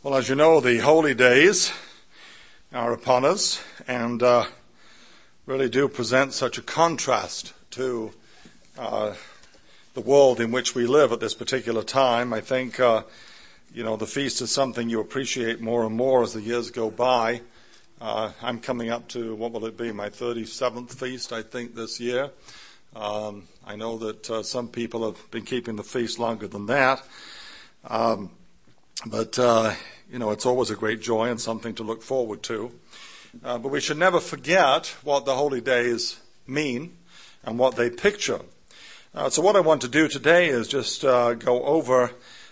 Well, as you know, the holy days are upon us and really do present such a contrast to the world in which we live at this particular time. I think, the feast is something you appreciate more and more as the years go by. I'm coming up to, what will it be, my 37th feast, I think, this year. I know that some people have been keeping the feast longer than that. But it's always a great joy and something to look forward to. But we should never forget what the holy days mean and what they picture. So what I want to do today is just go over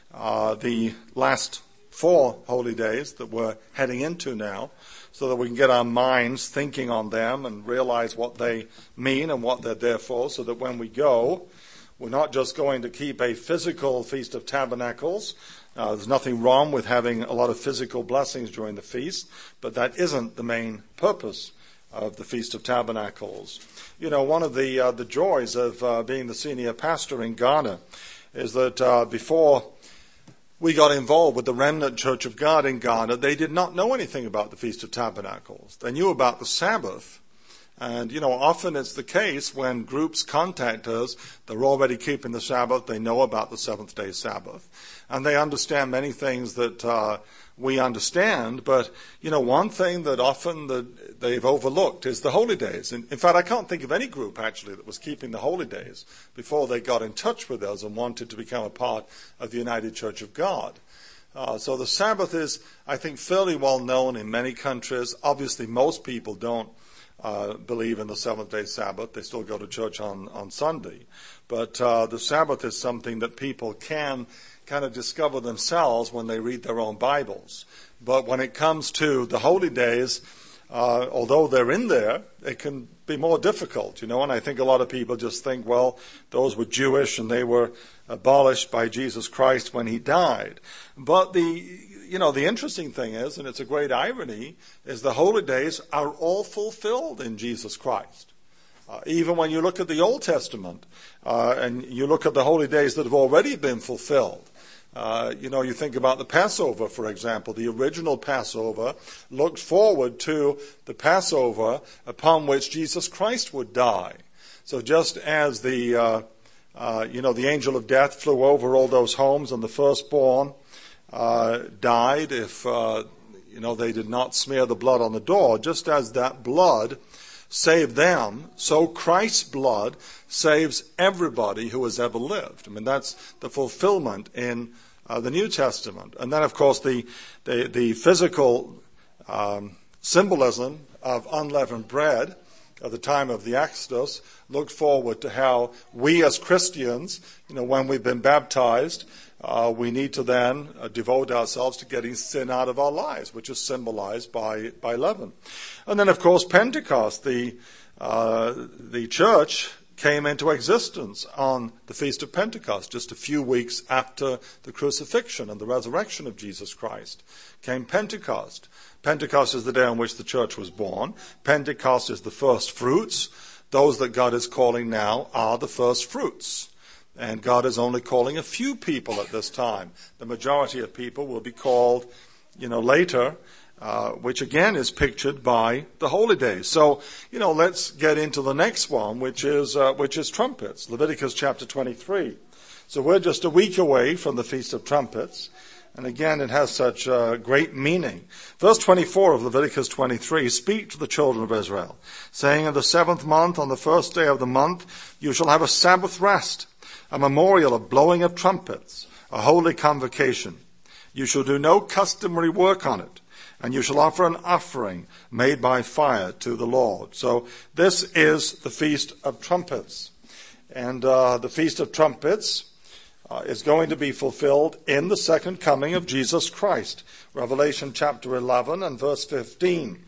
the last 4 holy days that we're heading into now, so that we can get our minds thinking on them and realize what they mean and what they're there for, so that when we go, we're not just going to keep a physical Feast of Tabernacles. There's nothing wrong with having a lot of physical blessings during the feast, but that isn't the main purpose of the Feast of Tabernacles. One of the joys of being the senior pastor in Ghana is that before we got involved with the Remnant Church of God in Ghana, they did not know anything about the Feast of Tabernacles. They knew about the Sabbath. And, often it's the case when groups contact us, they're already keeping the Sabbath, they know about the seventh-day Sabbath, and they understand many things that we understand. But, one thing that often they've overlooked is the holy days. In fact, I can't think of any group, actually, that was keeping the holy days before they got in touch with us and wanted to become a part of the United Church of God. So the Sabbath is, I think, fairly well known in many countries. Obviously, most people don't believe in the seventh-day Sabbath. They still go to church on Sunday. But the Sabbath is something that people can kind of discover themselves when they read their own Bibles. But when it comes to the holy days, although they're in there, it can be more difficult, and I think a lot of people just think, well, those were Jewish and they were abolished by Jesus Christ when he died. But the interesting thing is, and it's a great irony, is the holy days are all fulfilled in Jesus Christ. Even when you look at the Old Testament, and you look at the holy days that have already been fulfilled, you think about the Passover, for example. The original Passover looked forward to the Passover upon which Jesus Christ would die. So just as the angel of death flew over all those homes and the firstborn died if, they did not smear the blood on the door, just as that blood saved them, so Christ's blood saves everybody who has ever lived. That's the fulfillment in the New Testament. And then, of course, the physical symbolism of unleavened bread at the time of the Exodus looked forward to how we as Christians, when we've been baptized, we need to then devote ourselves to getting sin out of our lives, which is symbolized by leaven. And then, of course, Pentecost, the church came into existence on the Feast of Pentecost. Just a few weeks after the crucifixion and the resurrection of Jesus Christ came Pentecost. Pentecost is the day on which the church was born. Pentecost is the first fruits. Those that God is calling now are the first fruits. And God is only calling a few people at this time. The majority of people will be called, later, which again is pictured by the holy days. So, let's get into the next one, which is trumpets. Leviticus chapter 23. So we're just a week away from the Feast of Trumpets. And again, it has such great meaning. Verse 24 of Leviticus 23, "Speak to the children of Israel, saying, in the 7th month, on the 1st day of the month, you shall have a Sabbath rest, a memorial of blowing of trumpets, a holy convocation. You shall do no customary work on it, and you shall offer an offering made by fire to the Lord." So this is the Feast of Trumpets. And the Feast of Trumpets is going to be fulfilled in the second coming of Jesus Christ. Revelation chapter 11 and verse 15.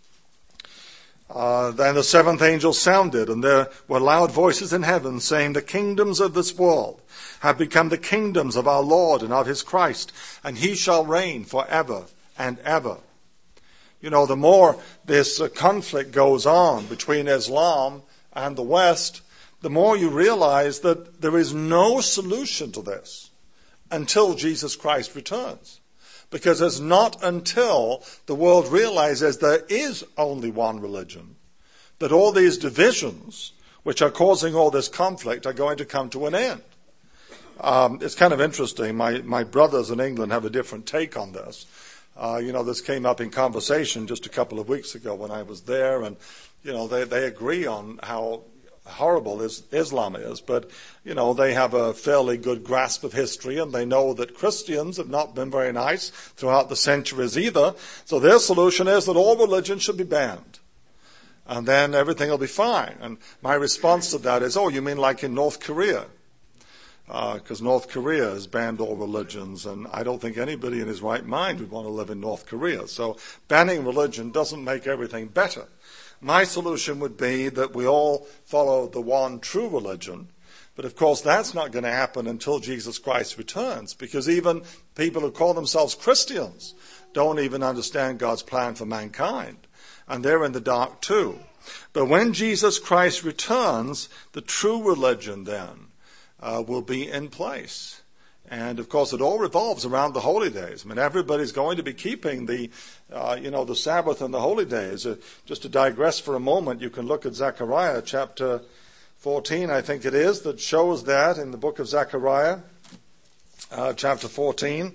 Then the 7th angel sounded, and there were loud voices in heaven saying, "The kingdoms of this world have become the kingdoms of our Lord and of his Christ, and he shall reign forever and ever." The more this conflict goes on between Islam and the West, the more you realize that there is no solution to this until Jesus Christ returns. Because it's not until the world realizes there is only one religion that all these divisions, which are causing all this conflict, are going to come to an end. It's kind of interesting. My brothers in England have a different take on this. This came up in conversation just a couple of weeks ago when I was there, and, they agree on how horrible Islam is, but, they have a fairly good grasp of history, and they know that Christians have not been very nice throughout the centuries either. So their solution is that all religions should be banned. And then everything will be fine. And my response to that is, you mean like in North Korea? Because North Korea has banned all religions, and I don't think anybody in his right mind would want to live in North Korea. So banning religion doesn't make everything better. My solution would be that we all follow the one true religion. But of course, that's not going to happen until Jesus Christ returns, because even people who call themselves Christians don't even understand God's plan for mankind. And they're in the dark too. But when Jesus Christ returns, the true religion then will be in place. And of course, it all revolves around the holy days. I mean, everybody's going to be keeping the Sabbath and the holy days. Just to digress for a moment, you can look at Zechariah chapter 14, I think it is, that shows that in the book of Zechariah, chapter 14,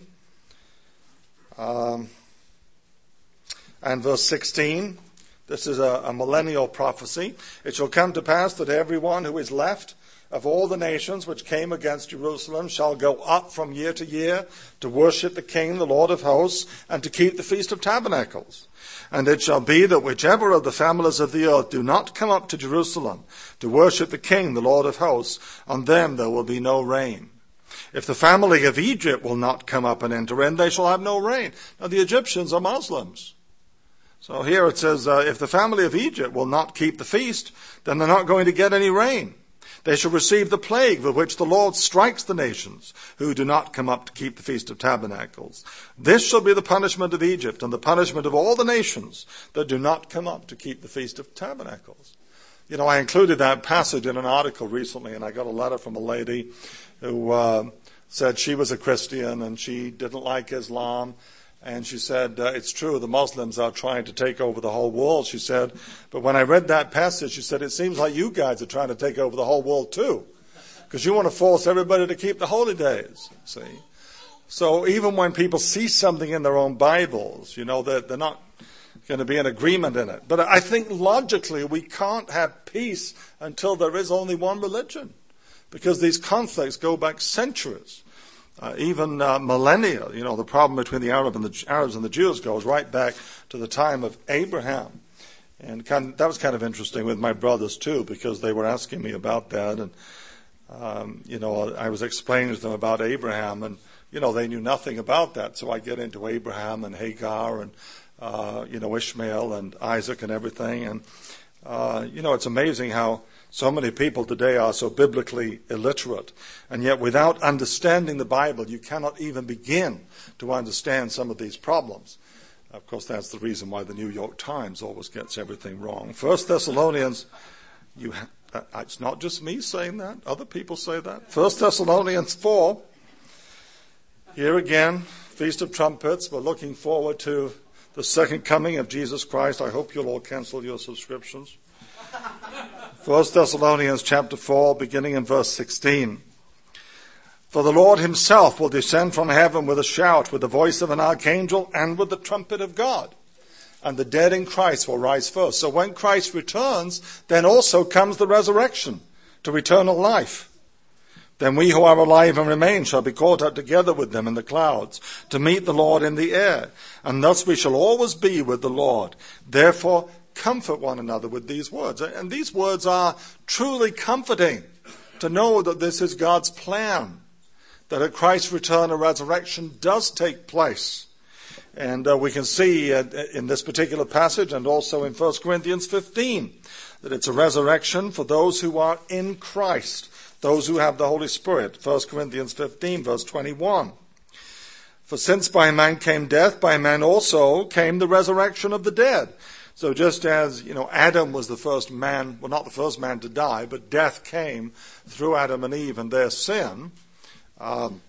and verse 16. This is a millennial prophecy. It shall come to pass that everyone who is left of all the nations which came against Jerusalem shall go up from year to year to worship the King, the Lord of hosts, and to keep the Feast of Tabernacles. And it shall be that whichever of the families of the earth do not come up to Jerusalem to worship the King, the Lord of hosts, on them there will be no rain. If the family of Egypt will not come up and enter in, they shall have no rain. Now the Egyptians are Muslims. So here it says, if the family of Egypt will not keep the feast, then they're not going to get any rain. They shall receive the plague with which the Lord strikes the nations who do not come up to keep the Feast of Tabernacles. This shall be the punishment of Egypt and the punishment of all the nations that do not come up to keep the Feast of Tabernacles. I included that passage in an article recently, and I got a letter from a lady who said she was a Christian and she didn't like Islam. And she said, it's true, the Muslims are trying to take over the whole world, she said. But when I read that passage, she said, it seems like you guys are trying to take over the whole world too. Because you want to force everybody to keep the holy days, see. So even when people see something in their own Bibles, they're not going to be in agreement in it. But I think logically we can't have peace until there is only one religion. Because these conflicts go back centuries. Even millennia, the problem between the Arabs and the Jews goes right back to the time of Abraham. And that was kind of interesting with my brothers too, because they were asking me about that. And, I was explaining to them about Abraham, and, they knew nothing about that. So I get into Abraham and Hagar and, Ishmael and Isaac and everything. And, it's amazing how so many people today are so biblically illiterate, and yet without understanding the Bible, you cannot even begin to understand some of these problems. Of course, that's the reason why the New York Times always gets everything wrong. 1 Thessalonians, it's not just me saying that, other people say that. 1 Thessalonians 4, here again, Feast of Trumpets, we're looking forward to the second coming of Jesus Christ. I hope you'll all cancel your subscriptions. 1 Thessalonians chapter 4, beginning in verse 16. For the Lord himself will descend from heaven with a shout, with the voice of an archangel, and with the trumpet of God. And the dead in Christ will rise first. So when Christ returns, then also comes the resurrection to eternal life. Then we who are alive and remain shall be caught up together with them in the clouds to meet the Lord in the air. And thus we shall always be with the Lord. Therefore, comfort one another with these words. And these words are truly comforting to know that this is God's plan, that at Christ's return a resurrection does take place. And we can see in this particular passage and also in 1 Corinthians 15 that it's a resurrection for those who are in Christ, those who have the Holy Spirit. 1 Corinthians 15 verse 21. For since by man came death, by man also came the resurrection of the dead. So just as, Adam was the first man, well, not the first man to die, but death came through Adam and Eve and their sin,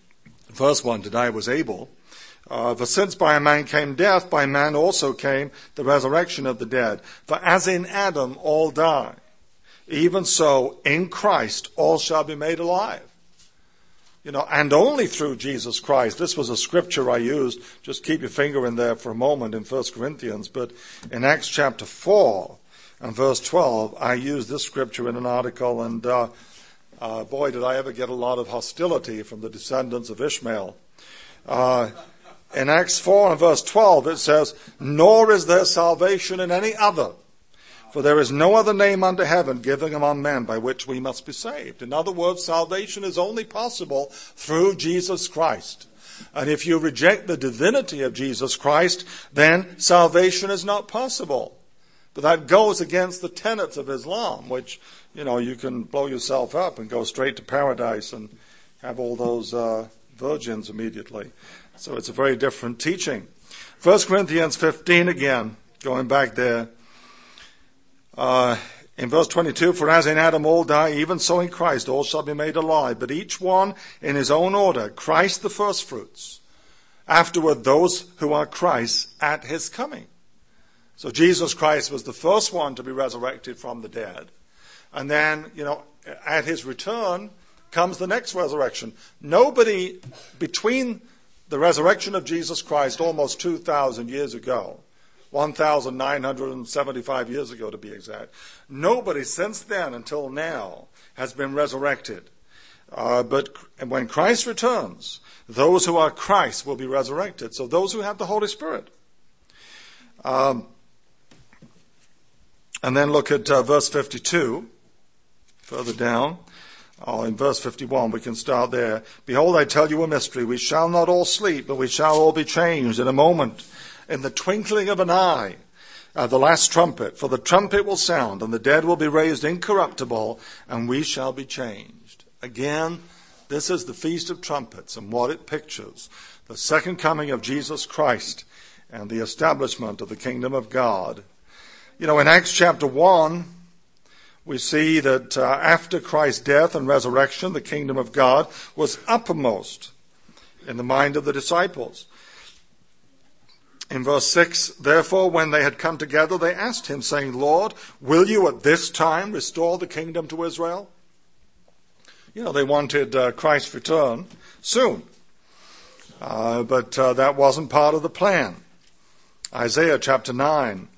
The first one today was Abel. For since by a man came death, by man also came the resurrection of the dead. For as in Adam all die, even so in Christ all shall be made alive. And only through Jesus Christ. This was a scripture I used. Just keep your finger in there for a moment in 1 Corinthians. But in Acts chapter 4 and verse 12, I used this scripture in an article. And boy, did I ever get a lot of hostility from the descendants of Ishmael. In Acts 4 and verse 12, it says, "Nor is there salvation in any other. For there is no other name under heaven given among men by which we must be saved." In other words, salvation is only possible through Jesus Christ. And if you reject the divinity of Jesus Christ, then salvation is not possible. But that goes against the tenets of Islam, which, you can blow yourself up and go straight to paradise and have all those virgins immediately. So it's a very different teaching. 1 Corinthians 15 again, going back there. In verse 22, "For as in Adam all die, even so in Christ all shall be made alive, but each one in his own order, Christ the firstfruits, afterward those who are Christ's at his coming." So Jesus Christ was the first one to be resurrected from the dead. And then, at his return comes the next resurrection. Nobody between the resurrection of Jesus Christ almost 2,000 years ago, 1,975 years ago to be exact. Nobody since then until now has been resurrected. But when Christ returns, those who are Christ will be resurrected. So those who have the Holy Spirit. And then look at verse 52, further down. In verse 51, we can start there. "Behold, I tell you a mystery. We shall not all sleep, but we shall all be changed in a moment, in the twinkling of an eye, the last trumpet. For the trumpet will sound, and the dead will be raised incorruptible, and we shall be changed." Again, this is the Feast of Trumpets, and what it pictures: the second coming of Jesus Christ and the establishment of the kingdom of God. In Acts chapter 1, we see that after Christ's death and resurrection, the kingdom of God was uppermost in the mind of the disciples. In verse 6, "Therefore, when they had come together, they asked him, saying, Lord, will you at this time restore the kingdom to Israel?" They wanted Christ's return soon. But that wasn't part of the plan. Isaiah chapter 9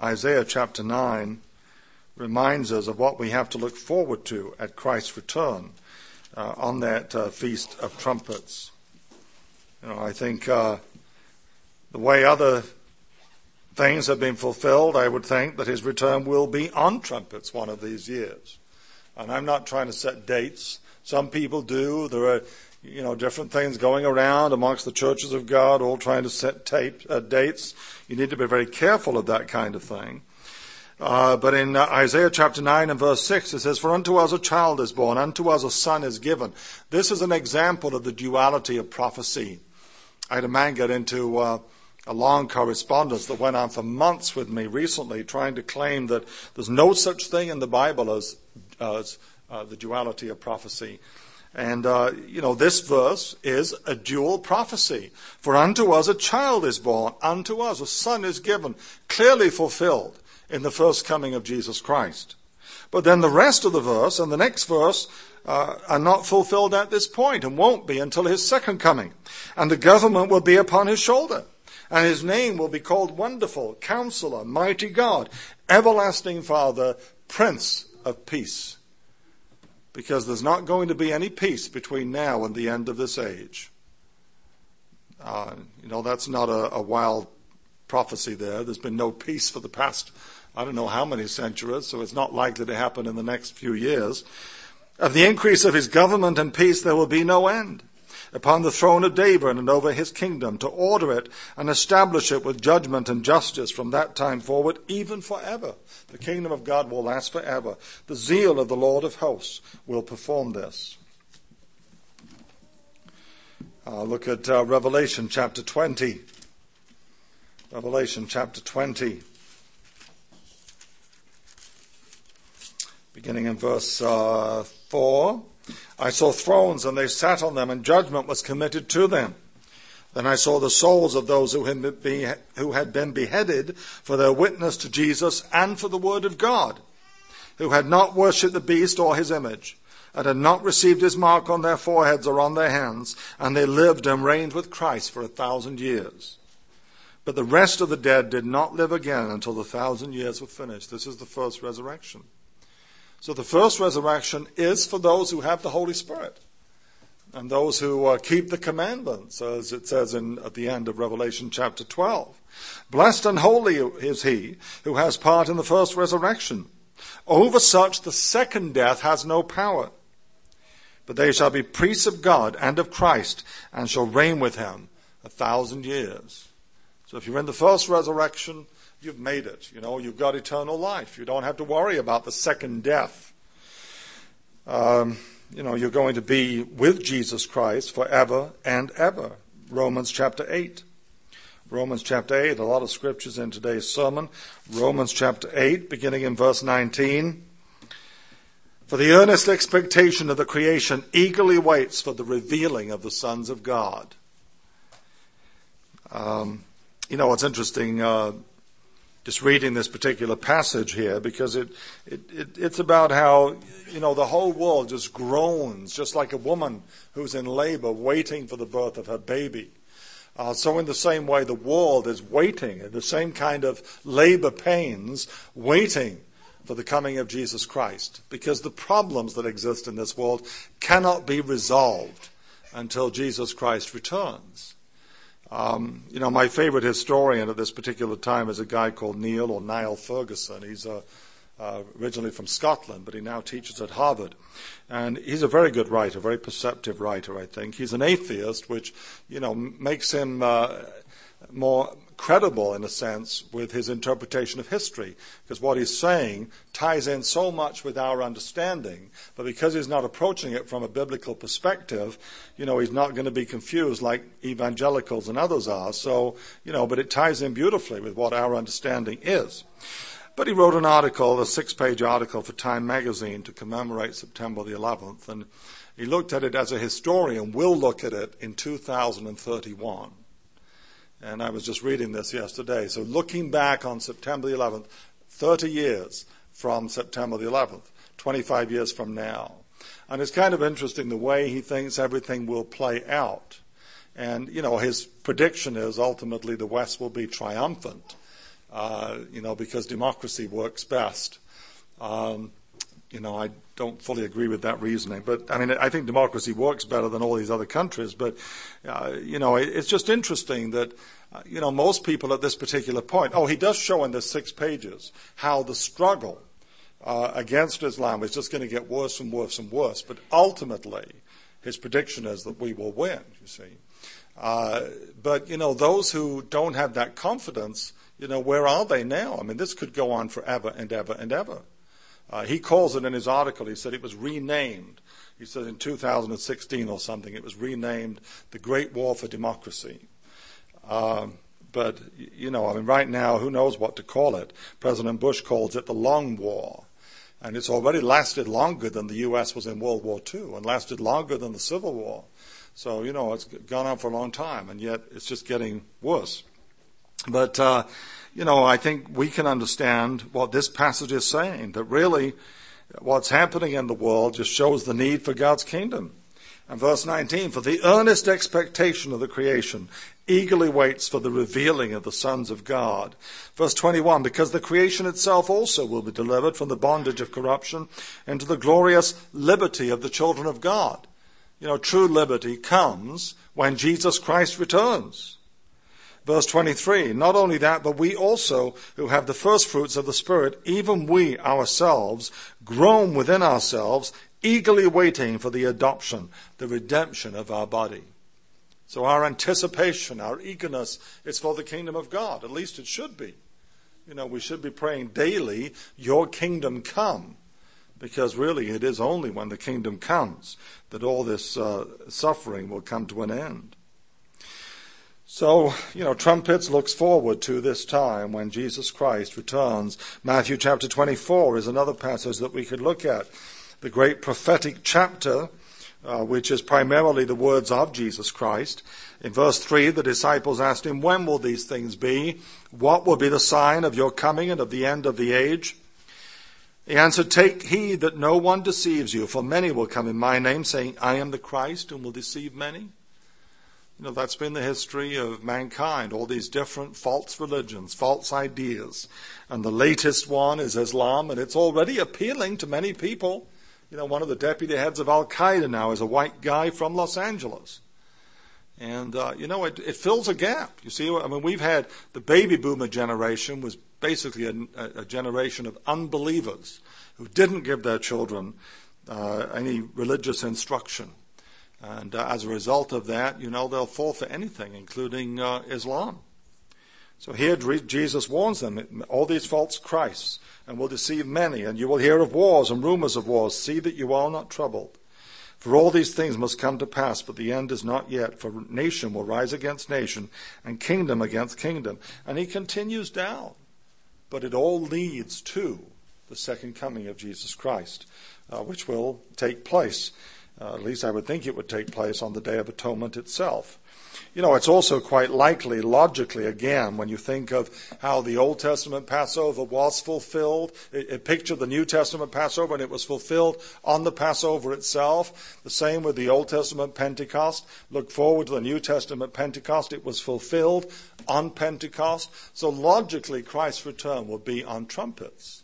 reminds us of what we have to look forward to at Christ's return on that Feast of Trumpets. I think the way other things have been fulfilled, I would think that his return will be on trumpets one of these years. And I'm not trying to set dates. Some people do. There are, different things going around amongst the churches of God, all trying to set dates. You need to be very careful of that kind of thing. But in Isaiah chapter 9 and verse 6, it says, "For unto us a child is born, unto us a son is given." This is an example of the duality of prophecy. I had a man get into a long correspondence that went on for months with me recently, trying to claim that there's no such thing in the Bible as the duality of prophecy. And, this verse is a dual prophecy. "For unto us a child is born, unto us a son is given," clearly fulfilled in the first coming of Jesus Christ. But then the rest of the verse and the next verse are not fulfilled at this point and won't be until his second coming. "And the government will be upon his shoulder, and his name will be called Wonderful, Counselor, Mighty God, Everlasting Father, Prince of Peace." Because there's not going to be any peace between now and the end of this age. That's not a wild prophecy there. There's been no peace for the past, I don't know how many centuries, so it's not likely to happen in the next few years. "Of the increase of his government and peace there will be no end. Upon the throne of David and over his kingdom, to order it and establish it with judgment and justice from that time forward, even forever." The kingdom of God will last forever. "The zeal of the Lord of hosts will perform this." Look at Revelation chapter 20. Revelation chapter 20. Beginning in verse 4. I saw thrones, and they sat on them, and judgment was committed to them. Then I saw the souls of those who had been beheaded for their witness to Jesus and for the word of God, who had not worshipped the beast or his image, and had not received his mark on their foreheads or on their hands, and they lived and reigned with Christ for 1,000 years. But the rest of the dead did not live again until the 1,000 years were finished. This is the first resurrection. So the first resurrection is for those who have the Holy Spirit and those who keep the commandments, as it says at the end of Revelation chapter 12. Blessed and holy is he who has part in the first resurrection. Over such the second death has no power. But they shall be priests of God and of Christ, and shall reign with him 1,000 years. So if you're in the first resurrection, you've made it. You've got eternal life. You don't have to worry about the second death. You're going to be with Jesus Christ forever and ever. Romans chapter 8. Romans chapter 8, a lot of scriptures in today's sermon. Romans chapter 8, beginning in verse 19. For the earnest expectation of the creation eagerly waits for the revealing of the sons of God. It's interesting just reading this particular passage here, because it's about how, the whole world just groans, just like a woman who's in labor waiting for the birth of her baby. So in the same way, the world is waiting, in the same kind of labor pains, waiting for the coming of Jesus Christ, because the problems that exist in this world cannot be resolved until Jesus Christ returns. My favorite historian at this particular time is a guy called Niall Ferguson. He's originally from Scotland, but he now teaches at Harvard. And he's a very good writer, very perceptive writer, I think. He's an atheist, which, makes him more credible, in a sense, with his interpretation of history, because what he's saying ties in so much with our understanding, but because he's not approaching it from a biblical perspective, he's not going to be confused like evangelicals and others are. So, but it ties in beautifully with what our understanding is. But he wrote an article, a 6-page article for Time magazine to commemorate September the 11th, and he looked at it as a historian will look at it in 2031. And I was just reading this yesterday. So looking back on September the 11th, 30 years from September the 11th, 25 years from now. And it's kind of interesting the way he thinks everything will play out. And, his prediction is ultimately the West will be triumphant, because democracy works best. I don't fully agree with that reasoning. But, I think democracy works better than all these other countries. But, it's just interesting that, most people at this particular point, he does show in the 6 pages how the struggle against Islam is just going to get worse and worse and worse. But ultimately, his prediction is that we will win, you see. But, those who don't have that confidence, where are they now? This could go on forever and ever and ever. He calls it in his article, he said it was renamed. He said in 2016 or something, it was renamed the Great War for Democracy. But, right now, who knows what to call it? President Bush calls it the Long War. And it's already lasted longer than the U.S. was in World War II and lasted longer than the Civil War. So, it's gone on for a long time, and yet it's just getting worse. But, I think we can understand what this passage is saying, that really what's happening in the world just shows the need for God's kingdom. And verse 19, for the earnest expectation of the creation eagerly waits for the revealing of the sons of God. Verse 21, because the creation itself also will be delivered from the bondage of corruption into the glorious liberty of the children of God. True liberty comes when Jesus Christ returns. Verse 23, not only that, but we also, who have the first fruits of the Spirit, even we ourselves, groan within ourselves, eagerly waiting for the adoption, the redemption of our body. So our anticipation, our eagerness is for the kingdom of God. At least it should be. We should be praying daily, your kingdom come. Because really it is only when the kingdom comes that all this suffering will come to an end. So, Trumpets looks forward to this time when Jesus Christ returns. Matthew chapter 24 is another passage that we could look at. The great prophetic chapter which is primarily the words of Jesus Christ. In verse 3, the disciples asked him, "When will these things be? What will be the sign of your coming and of the end of the age?" He answered, "Take heed that no one deceives you, for many will come in my name, saying, 'I am the Christ,' and will deceive many." That's been the history of mankind, all these different false religions, false ideas. And the latest one is Islam, and it's already appealing to many people. One of the deputy heads of Al-Qaeda now is a white guy from Los Angeles. And, it fills a gap. You see, we've had the baby boomer generation was basically a generation of unbelievers who didn't give their children any religious instruction. And as a result of that, they'll fall for anything, including Islam. So here Jesus warns them, all these false Christs, and will deceive many, and you will hear of wars and rumors of wars. See that you are not troubled. For all these things must come to pass, but the end is not yet. For nation will rise against nation, and kingdom against kingdom. And he continues down. But it all leads to the second coming of Jesus Christ, which will take place. At least I would think it would take place on the Day of Atonement itself. It's also quite likely, logically, again, when you think of how the Old Testament Passover was fulfilled, it pictured the New Testament Passover, and it was fulfilled on the Passover itself. The same with the Old Testament Pentecost. Look forward to the New Testament Pentecost. It was fulfilled on Pentecost. So logically, Christ's return will be on trumpets.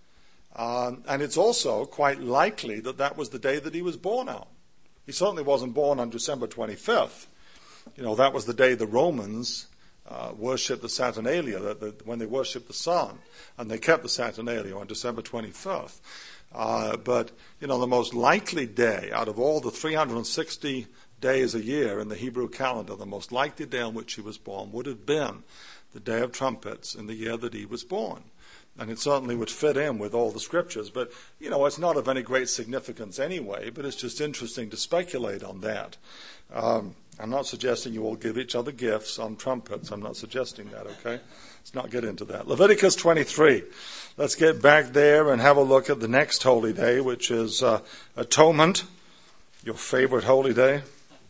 And it's also quite likely that was the day that he was born on. He certainly wasn't born on December 25th. That was the day the Romans worshipped the Saturnalia, when they worshipped the sun, and they kept the Saturnalia on December 25th. But the most likely day out of all the 360 days a year in the Hebrew calendar, the most likely day on which he was born would have been the Day of Trumpets in the year that he was born. And it certainly would fit in with all the scriptures. But, it's not of any great significance anyway, but it's just interesting to speculate on that. I'm not suggesting you all give each other gifts on trumpets. I'm not suggesting that, okay? Let's not get into that. Leviticus 23. Let's get back there and have a look at the next holy day, which is Atonement, your favorite holy day.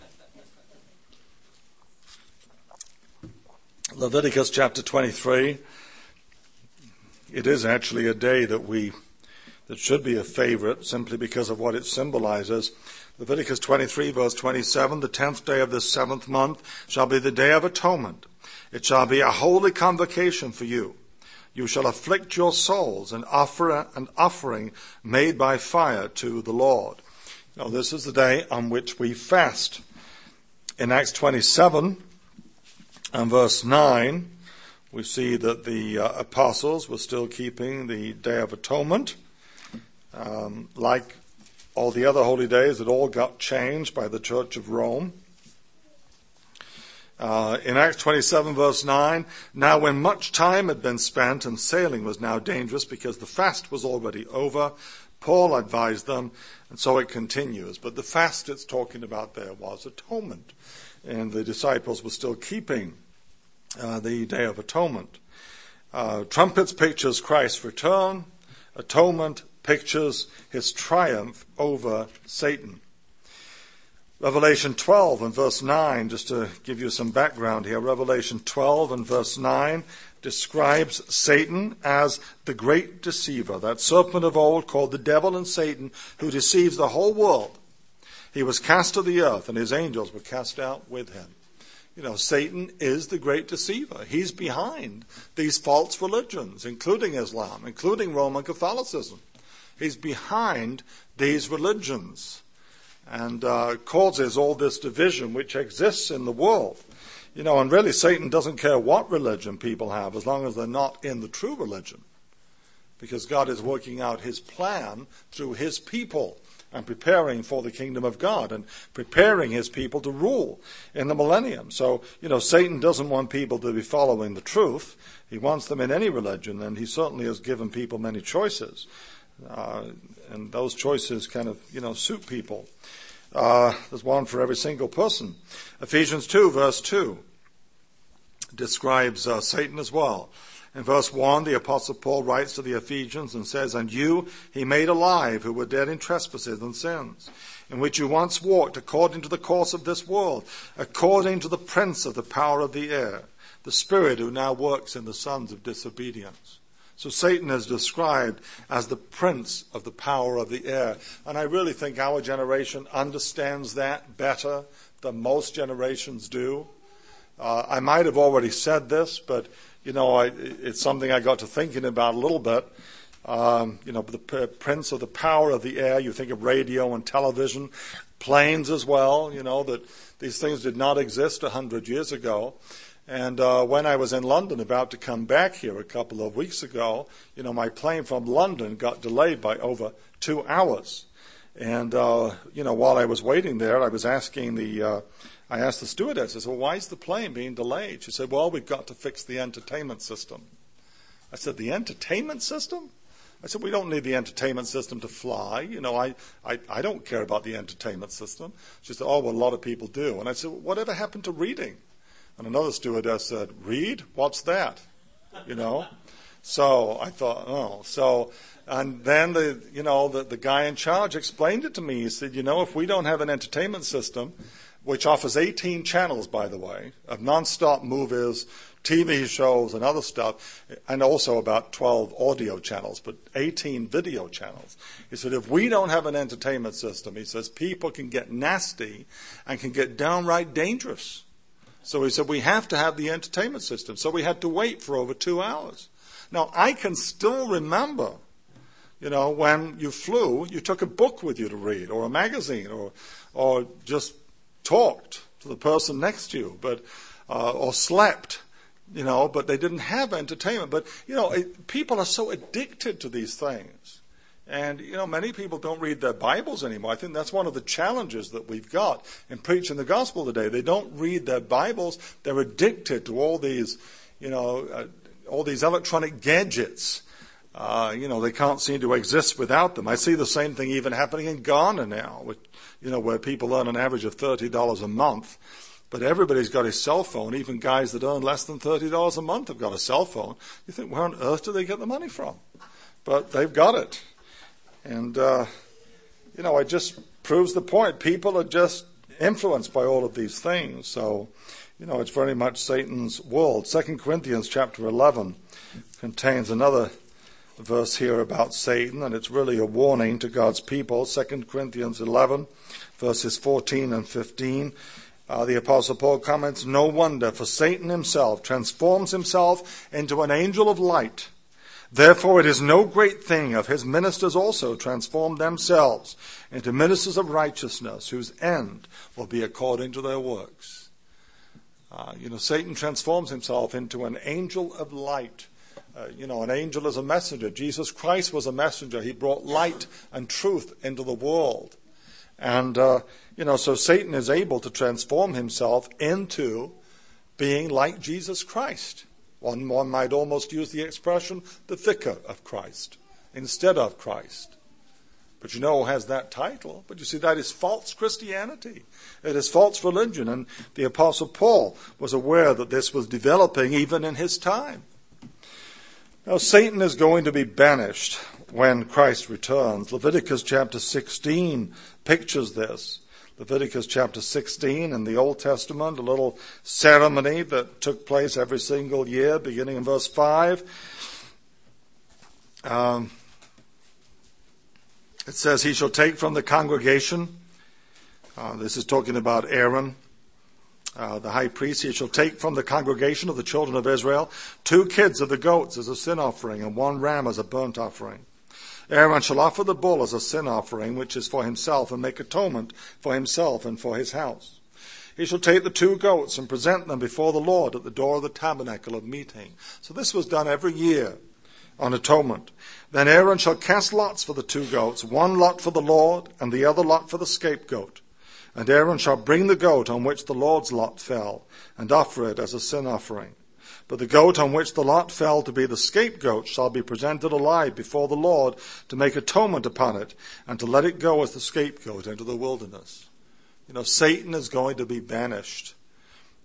Leviticus chapter 23. It is actually a day that should be a favorite simply because of what it symbolizes. Leviticus 23 verse 27, the 10th day of this 7th month shall be the day of atonement. It shall be a holy convocation for you. You shall afflict your souls and offer an offering made by fire to the Lord. Now this is the day on which we fast. In Acts 27 and verse 9, we see that the apostles were still keeping the Day of Atonement. Like all the other holy days, it all got changed by the Church of Rome. In Acts 27 verse 9, now when much time had been spent and sailing was now dangerous because the fast was already over, Paul advised them, and so it continues. But the fast it's talking about there was atonement, and the disciples were still keeping the Day of Atonement. Trumpets pictures Christ's return. Atonement pictures his triumph over Satan. Revelation 12 and verse 9, just to give you some background here, Revelation 12 and verse 9 describes Satan as the great deceiver, that serpent of old called the devil and Satan, who deceives the whole world. He was cast to the earth, and his angels were cast out with him. Satan is the great deceiver. He's behind these false religions, including Islam, including Roman Catholicism. He's behind these religions and causes all this division which exists in the world. And really Satan doesn't care what religion people have as long as they're not in the true religion, because God is working out his plan through his people and preparing for the kingdom of God and preparing his people to rule in the millennium. So, Satan doesn't want people to be following the truth. He wants them in any religion, and he certainly has given people many choices. And those choices kind of, suit people. There's one for every single person. Ephesians 2 verse 2 describes Satan as well. In verse 1, the Apostle Paul writes to the Ephesians and says, "And you he made alive who were dead in trespasses and sins, in which you once walked according to the course of this world, according to the prince of the power of the air, the spirit who now works in the sons of disobedience." So Satan is described as the prince of the power of the air. And I really think our generation understands that better than most generations do. I might have already said this, but it's something I got to thinking about a little bit. The prince of the power of the air, you think of radio and television, planes as well, that these things did not exist 100 years ago. And when I was in London about to come back here a couple of weeks ago, my plane from London got delayed by over 2 hours. And, while I was waiting there, I was I asked the stewardess, I said, "Well, why is the plane being delayed?" She said, "Well, we've got to fix the entertainment system." I said, "The entertainment system?" I said, "We don't need the entertainment system to fly. I don't care about the entertainment system." She said, "Oh, well, a lot of people do." And I said, "Well, whatever happened to reading?" And another stewardess said, "Read? What's that?" So I thought, and then the guy in charge explained it to me. He said, if we don't have an entertainment system, which offers 18 channels, by the way, of non-stop movies, TV shows and other stuff, and also about 12 audio channels, but 18 video channels. He said, if we don't have an entertainment system, he says, people can get nasty and can get downright dangerous. So he said, we have to have the entertainment system. So we had to wait for over 2 hours. Now, I can still remember, when you flew, you took a book with you to read, or a magazine, or just talked to the person next to you, or slept, but they didn't have entertainment. But, people are so addicted to these things. And, many people don't read their Bibles anymore. I think that's one of the challenges that we've got in preaching the gospel today. They don't read their Bibles. They're addicted to all these electronic gadgets. They can't seem to exist without them. I see the same thing even happening in Ghana now, where people earn an average of $30 a month. But everybody's got a cell phone. Even guys that earn less than $30 a month have got a cell phone. You think, where on earth do they get the money from? But they've got it. And, it just proves the point. People are just influenced by all of these things. So, it's very much Satan's world. 2 Corinthians chapter 11 contains another verse here about Satan, and it's really a warning to God's people. 2 Corinthians 11, verses 14 and 15. The Apostle Paul comments, "No wonder, for Satan himself transforms himself into an angel of light. Therefore it is no great thing if his ministers also transform themselves into ministers of righteousness, whose end will be according to their works." Satan transforms himself into an angel of light. An angel is a messenger. Jesus Christ was a messenger. He brought light and truth into the world. And, so Satan is able to transform himself into being like Jesus Christ. One might almost use the expression, the vicar of Christ, instead of Christ. But who has that title? But you see, that is false Christianity. It is false religion. And the Apostle Paul was aware that this was developing even in his time. Now, Satan is going to be banished when Christ returns. Leviticus chapter 16 pictures this. Leviticus chapter 16 in the Old Testament, a little ceremony that took place every single year, beginning in verse 5. It says, "He shall take from the congregation," this is talking about Aaron, the high priest, "he shall take from the congregation of the children of Israel 2 kids of the goats as a sin offering, and 1 ram as a burnt offering. Aaron shall offer the bull as a sin offering, which is for himself, and make atonement for himself and for his house. He shall take the 2 goats and present them before the Lord at the door of the tabernacle of meeting." So this was done every year on atonement. "Then Aaron shall cast lots for the 2 goats, 1 lot for the Lord, and the other lot for the scapegoat. And Aaron shall bring the goat on which the Lord's lot fell, and offer it as a sin offering. But the goat on which the lot fell to be the scapegoat shall be presented alive before the Lord to make atonement upon it, and to let it go as the scapegoat into the wilderness." Satan is going to be banished.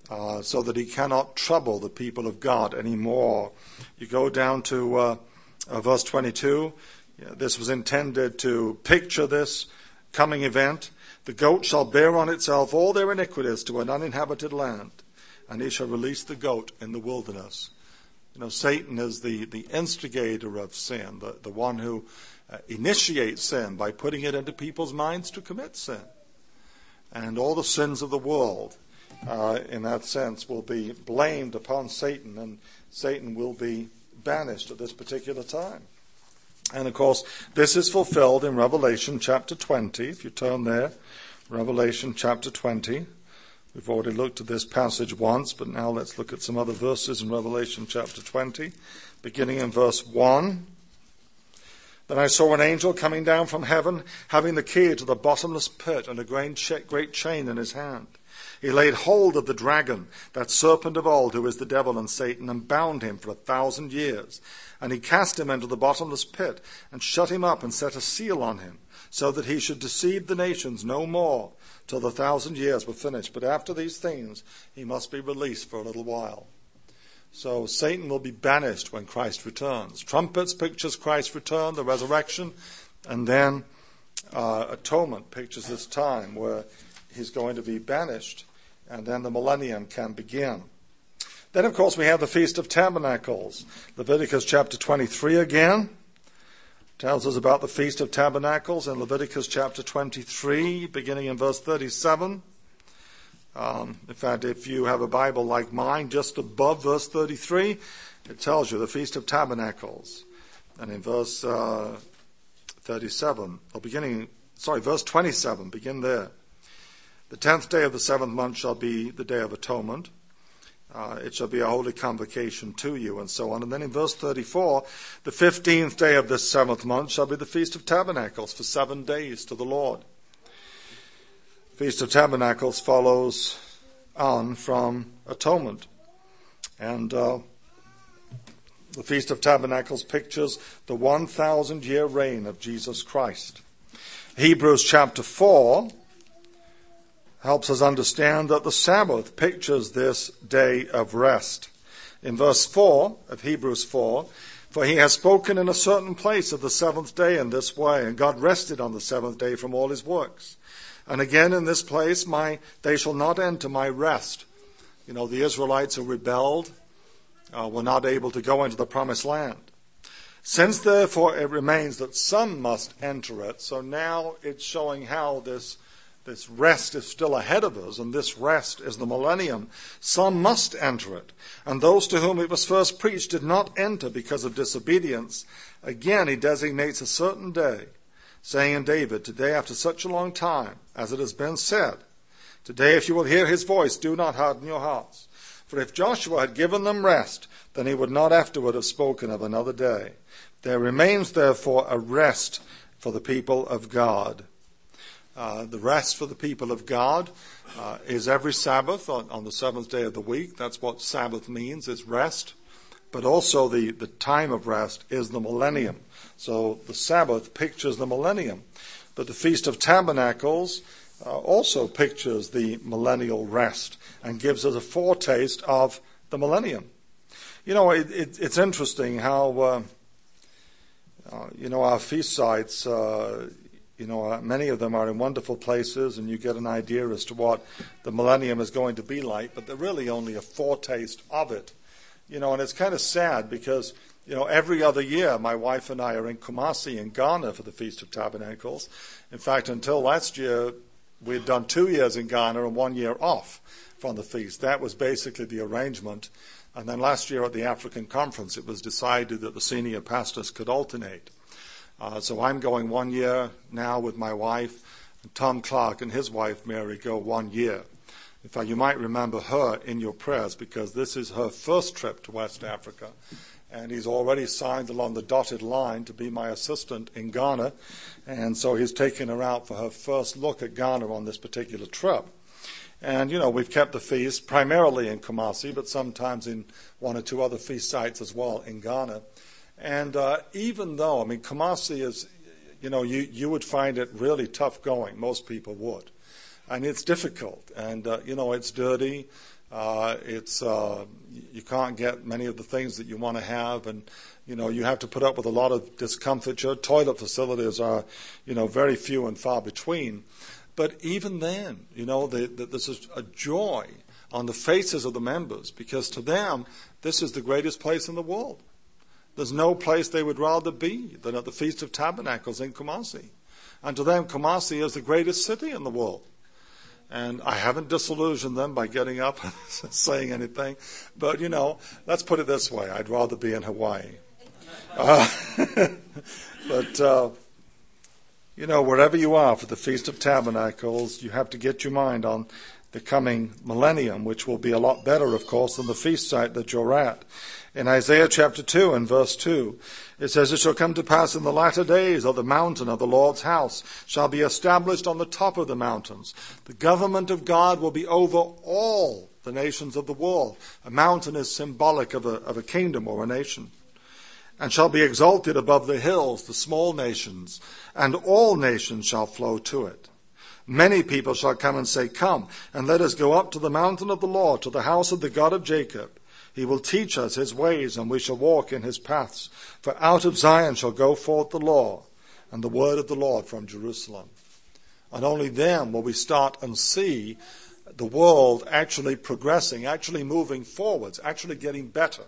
so that he cannot trouble the people of God anymore. You go down to verse 22. This was intended to picture this coming event. The goat shall bear on itself all their iniquities to an uninhabited land, and he shall release the goat in the wilderness. Satan is the instigator of sin, the one who initiates sin by putting it into people's minds to commit sin. And all the sins of the world, in that sense, will be blamed upon Satan, and Satan will be banished at this particular time. And of course, this is fulfilled in Revelation chapter 20. If you turn there, Revelation chapter 20. We've already looked at this passage once, but now let's look at some other verses in Revelation chapter 20, beginning in verse 1. Then I saw an angel coming down from heaven, having the key to the bottomless pit and a great chain in his hand. He laid hold of the dragon, that serpent of old, who is the devil and Satan, and bound him for 1,000 years. And he cast him into the bottomless pit, and shut him up, and set a seal on him, so that he should deceive the nations no more, till the 1,000 years were finished. But after these things he must be released for a little while. So Satan will be banished when Christ returns. Trumpets pictures Christ's return, the resurrection, and then atonement pictures this time where he's going to be banished, and then the millennium can begin. Then, of course, we have the Feast of Tabernacles. Leviticus chapter 23 again tells us about the Feast of Tabernacles in Leviticus chapter 23, beginning in verse 37. In fact, if you have a Bible like mine, just above verse 33, it tells you the Feast of Tabernacles. And in verse 37, verse 27, begin there. The 10th day of the 7th month shall be the day of atonement. It shall be a holy convocation to you, and so on. And then in verse 34, the 15th day of this 7th month shall be the Feast of Tabernacles for 7 days to the Lord. Feast of Tabernacles follows on from atonement. And the Feast of Tabernacles pictures the 1,000-year reign of Jesus Christ. Hebrews chapter 4 helps us understand that the Sabbath pictures this day of rest. In verse 4 of Hebrews 4, for he has spoken in a certain place of the 7th day in this way, and God rested on the 7th day from all his works. And again in this place, they shall not enter my rest. The Israelites who rebelled were not able to go into the promised land. Since therefore it remains that some must enter it, so now it's showing how this rest is still ahead of us, and this rest is the millennium. Some must enter it. And those to whom it was first preached did not enter because of disobedience. Again, he designates a certain day, saying in David, today after such a long time, as it has been said, today if you will hear his voice, do not harden your hearts. For if Joshua had given them rest, then he would not afterward have spoken of another day. There remains therefore a rest for the people of God. The rest for the people of God is every Sabbath on the 7th day of the week. That's what Sabbath means, is rest. But also the time of rest is the millennium. So the Sabbath pictures the millennium. But the Feast of Tabernacles also pictures the millennial rest and gives us a foretaste of the millennium. It's interesting how, our feast sites, many of them are in wonderful places, and you get an idea as to what the millennium is going to be like, but they're really only a foretaste of it. And it's kind of sad because, every other year my wife and I are in Kumasi in Ghana for the Feast of Tabernacles. In fact, until last year, we had done 2 years in Ghana and 1 year off from the feast. That was basically the arrangement. And then last year at the African conference, it was decided that the senior pastors could alternate. So I'm going 1 year now with my wife, and Tom Clark and his wife Mary go 1 year. In fact, you might remember her in your prayers because this is her first trip to West Africa. And he's already signed along the dotted line to be my assistant in Ghana. And so he's taken her out for her first look at Ghana on this particular trip. And, we've kept the feast primarily in Kumasi, but sometimes in 1 or 2 other feast sites as well in Ghana. And even though, Kumasi is, you would find it really tough going. Most people would. And it's difficult. And, it's dirty. You can't get many of the things that you want to have, and you have to put up with a lot of discomfiture. Toilet facilities are very few and far between. But even then, this is a joy on the faces of the members, because to them this is the greatest place in the world. There's no place they would rather be than at the Feast of Tabernacles in Kumasi. And to them, Kumasi is the greatest city in the world. And I haven't disillusioned them by getting up and saying anything. But, let's put it this way. I'd rather be in Hawaii. Wherever you are for the Feast of Tabernacles, you have to get your mind on the coming millennium, which will be a lot better, of course, than the feast site that you're at. In Isaiah chapter 2 and verse 2, it says, "It shall come to pass in the latter days that the mountain of the Lord's house shall be established on the top of the mountains. The government of God will be over all the nations of the world." A mountain is symbolic of a kingdom or a nation. "And shall be exalted above the hills, the small nations, and all nations shall flow to it. Many people shall come and say, 'Come, and let us go up to the mountain of the Lord, to the house of the God of Jacob. He will teach us his ways, and we shall walk in his paths. For out of Zion shall go forth the law, and the word of the Lord from Jerusalem.'" And only then will we start and see the world actually progressing, actually moving forwards, actually getting better.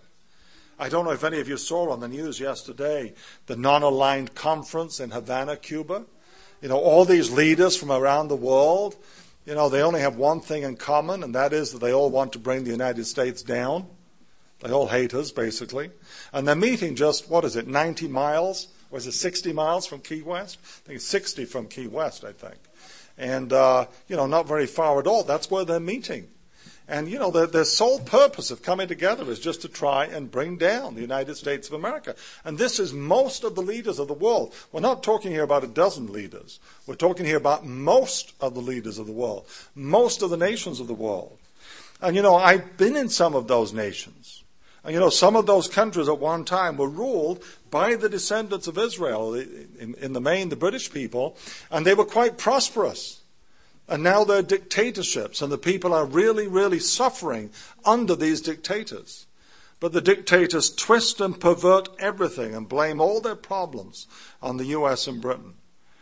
I don't know if any of you saw on the news yesterday the non-aligned conference in Havana, Cuba. All these leaders from around the world, they only have one thing in common, and that is that they all want to bring the United States down. They all hate us, basically. And they're meeting just, 90 miles? Or is it 60 miles from Key West? I think it's 60 from Key West, I think. And, not very far at all. That's where they're meeting. And, their sole purpose of coming together is just to try and bring down the United States of America. And this is most of the leaders of the world. We're not talking here about a dozen leaders. We're talking here about most of the leaders of the world, most of the nations of the world. And, I've been in some of those nations. And, some of those countries at one time were ruled by the descendants of Israel, in the main, the British people, and they were quite prosperous. And now they're dictatorships, and the people are really, really suffering under these dictators. But the dictators twist and pervert everything and blame all their problems on the U.S. and Britain.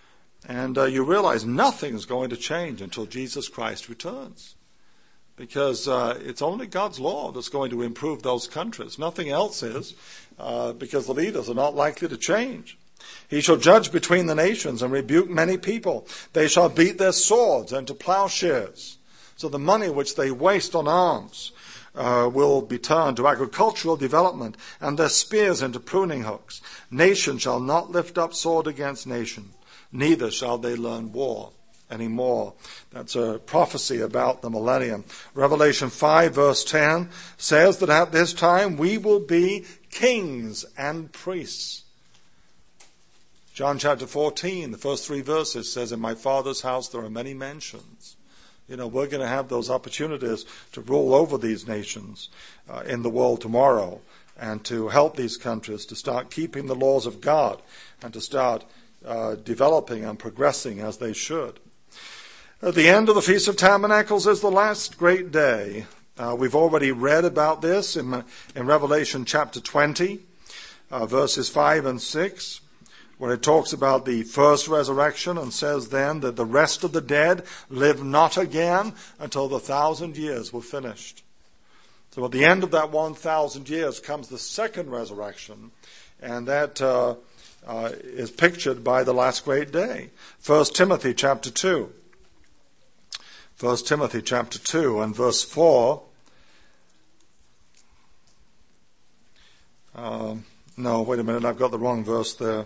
And you realize nothing's going to change until Jesus Christ returns. Because it's only God's law that's going to improve those countries. Nothing else is, because the leaders are not likely to change. "He shall judge between the nations and rebuke many people. They shall beat their swords into plowshares." So the money which they waste on arms will be turned to agricultural development, and their spears into pruning hooks. "Nation shall not lift up sword against nation, neither shall they learn war anymore." That's a prophecy about the millennium. Revelation 5 verse 10 says that at this time we will be kings and priests. John chapter 14, the first 3 verses says, "In my Father's house there are many mansions." We're going to have those opportunities to rule over these nations in the world tomorrow, and to help these countries to start keeping the laws of God and to start developing and progressing as they should. At the end of the Feast of Tabernacles is the last great day. We've already read about this in Revelation chapter 20, verses 5 and 6. Where it talks about the first resurrection and says then that the rest of the dead live not again until the 1,000 years were finished. So at the end of that 1,000 years comes the second resurrection, and that is pictured by the last great day. 1 Timothy chapter 2. 1 Timothy chapter 2 and verse 4. No, wait a minute, I've got the wrong verse there.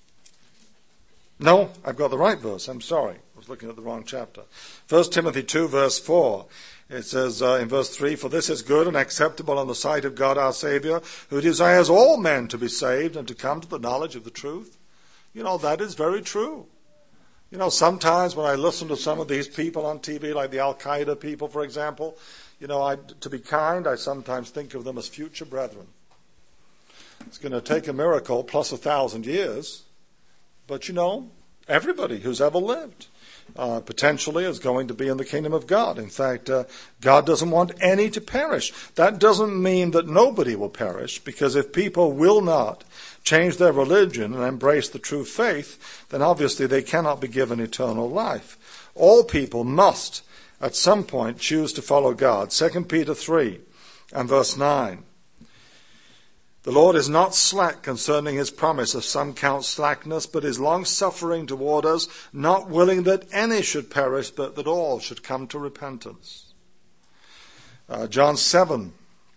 No, I've got the right verse. I'm sorry. I was looking at the wrong chapter. 1 Timothy 2 verse 4. It says in verse 3, "For this is good and acceptable in the sight of God our Savior, who desires all men to be saved and to come to the knowledge of the truth." That is very true. Sometimes when I listen to some of these people on TV, like the Al-Qaeda people, for example, to be kind, I sometimes think of them as future brethren. It's going to take a miracle plus 1,000 years. But everybody who's ever lived potentially is going to be in the kingdom of God. In fact, God doesn't want any to perish. That doesn't mean that nobody will perish, because if people will not change their religion and embrace the true faith, then obviously they cannot be given eternal life. All people must, at some point, choose to follow God. 2 Peter 3 and verse 9. The Lord is not slack concerning his promise, as some count slackness, but is long-suffering toward us, not willing that any should perish, but that all should come to repentance. John 7,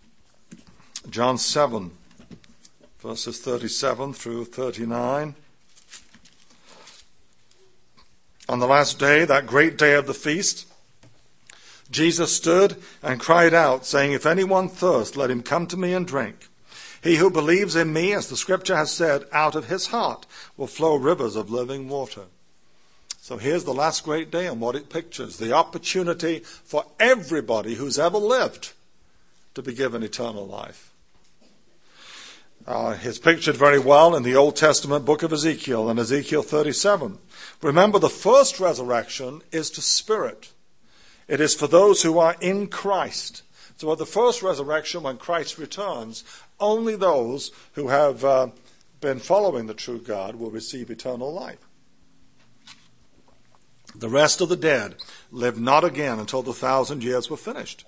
verses 37 through 39. On the last day, that great day of the feast, Jesus stood and cried out, saying, "If anyone thirst, let him come to me and drink. He who believes in me, as the scripture has said, out of his heart will flow rivers of living water." So here's the last great day and what it pictures: the opportunity for everybody who's ever lived to be given eternal life. It's pictured very well in the Old Testament book of Ezekiel, in Ezekiel 37. Remember, the first resurrection is to spirit. It is for those who are in Christ. So at the first resurrection, when Christ returns, only those who have been following the true God will receive eternal life. The rest of the dead live not again until the 1,000 years were finished.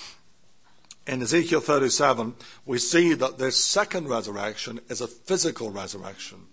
In Ezekiel 37, we see that this second resurrection is a physical resurrection.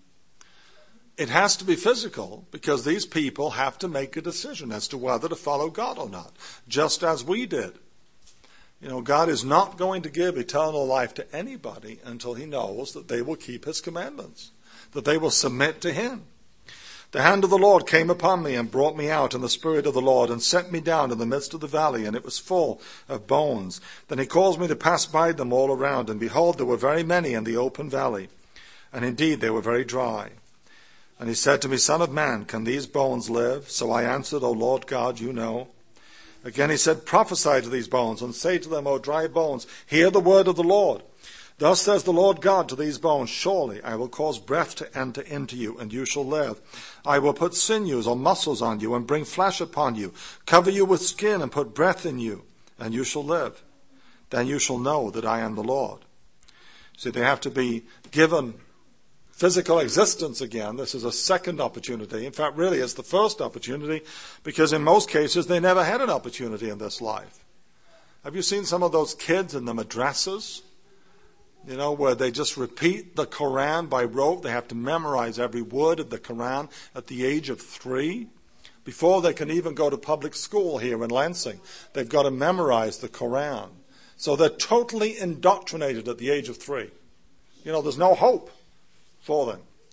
It has to be physical because these people have to make a decision as to whether to follow God or not, just as we did. You know, God is not going to give eternal life to anybody until he knows that they will keep his commandments, that they will submit to him. The hand of the Lord came upon me and brought me out in the spirit of the Lord and set me down in the midst of the valley, and it was full of bones. Then he caused me to pass by them all around, and behold, there were very many in the open valley, and indeed they were very dry. And he said to me, "Son of man, can these bones live?" So I answered, "O Lord God, you know." Again he said, "Prophesy to these bones, and say to them, O dry bones, hear the word of the Lord. Thus says the Lord God to these bones, surely I will cause breath to enter into you, and you shall live. I will put sinews or muscles on you, and bring flesh upon you, cover you with skin, and put breath in you, and you shall live. Then you shall know that I am the Lord." See, they have to be given physical existence again. This is a second opportunity. In fact, really, it's the first opportunity, because in most cases they never had an opportunity in this life. Have you seen some of those kids in the madrasas? You know, where they just repeat the Quran by rote. They have to memorize every word of the Quran at the age of 3. Before they can even go to public school here in Lansing, they've got to memorize the Quran. So they're totally indoctrinated at the age of 3. You know, there's no hope for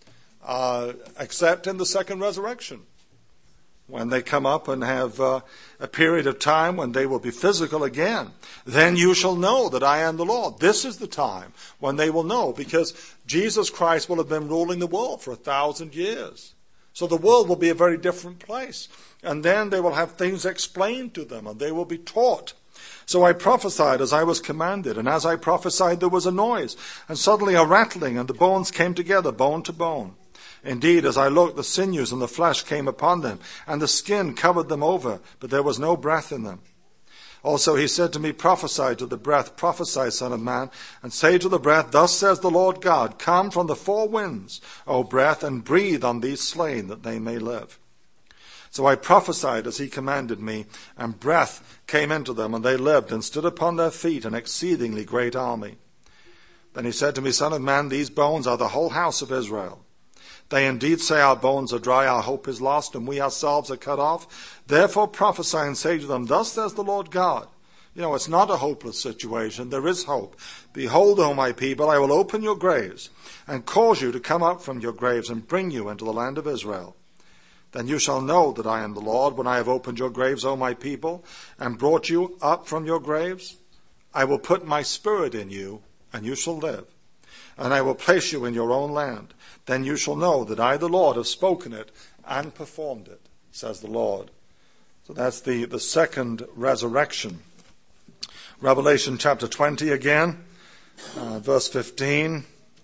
them, except in the second resurrection, when they come up and have a period of time when they will be physical again. Then you shall know that I am the Lord. This is the time when they will know, because Jesus Christ will have been ruling the world for 1,000 years. So the world will be a very different place. And then they will have things explained to them, and they will be taught. So I prophesied as I was commanded, and as I prophesied there was a noise, and suddenly a rattling, and the bones came together, bone to bone. Indeed, as I looked, the sinews and the flesh came upon them, and the skin covered them over, but there was no breath in them. Also he said to me, "Prophesy to the breath, prophesy, Son of man, and say to the breath, Thus says the Lord God, come from the 4 winds, O breath, and breathe on these slain, that they may live." So I prophesied as he commanded me, and breath came into them, and they lived, and stood upon their feet, an exceedingly great army. Then he said to me, "Son of man, these bones are the whole house of Israel. They indeed say, our bones are dry, our hope is lost, and we ourselves are cut off. Therefore prophesy and say to them, Thus says the Lord God." You know, it's not a hopeless situation. There is hope. "Behold, O my people, I will open your graves, and cause you to come up from your graves, and bring you into the land of Israel. Then you shall know that I am the Lord, when I have opened your graves, O my people, and brought you up from your graves. I will put my spirit in you, and you shall live. And I will place you in your own land. Then you shall know that I, the Lord, have spoken it and performed it, says the Lord." So that's the second resurrection. Revelation chapter 20 again, verse 15.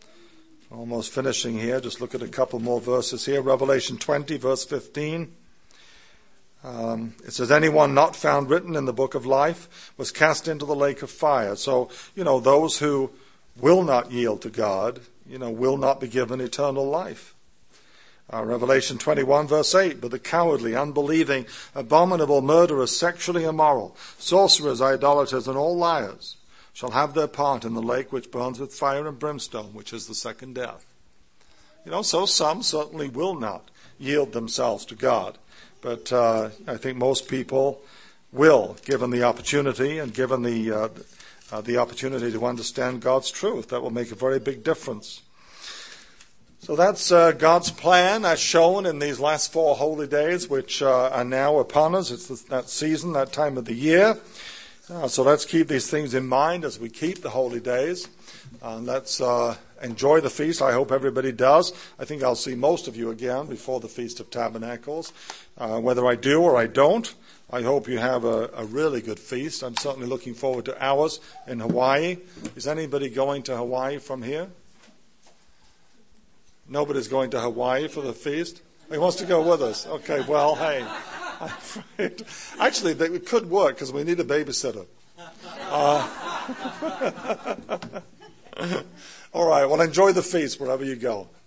Almost finishing here. Just look at a couple more verses here. Revelation 20, verse 15. It says, anyone not found written in the book of life was cast into the lake of fire. So, those who will not yield to God, will not be given eternal life. Revelation 21 verse 8, but the cowardly, unbelieving, abominable, murderers, sexually immoral, sorcerers, idolaters, and all liars shall have their part in the lake which burns with fire and brimstone, which is the second death. So some certainly will not yield themselves to God. But I think most people will, given the opportunity and given the opportunity to understand God's truth. That will make a very big difference. So that's God's plan as shown in these last 4 holy days, which are now upon us. It's that season, that time of the year. So let's keep these things in mind as we keep the holy days. Let's enjoy the feast. I hope everybody does. I think I'll see most of you again before the Feast of Tabernacles. Whether I do or I don't, I hope you have a really good feast. I'm certainly looking forward to ours in Hawaii. Is anybody going to Hawaii from here? Nobody's going to Hawaii for the feast? He wants to go with us. Okay, well, hey. I'm afraid. Actually, it could work because we need a babysitter. All right, well, enjoy the feast wherever you go.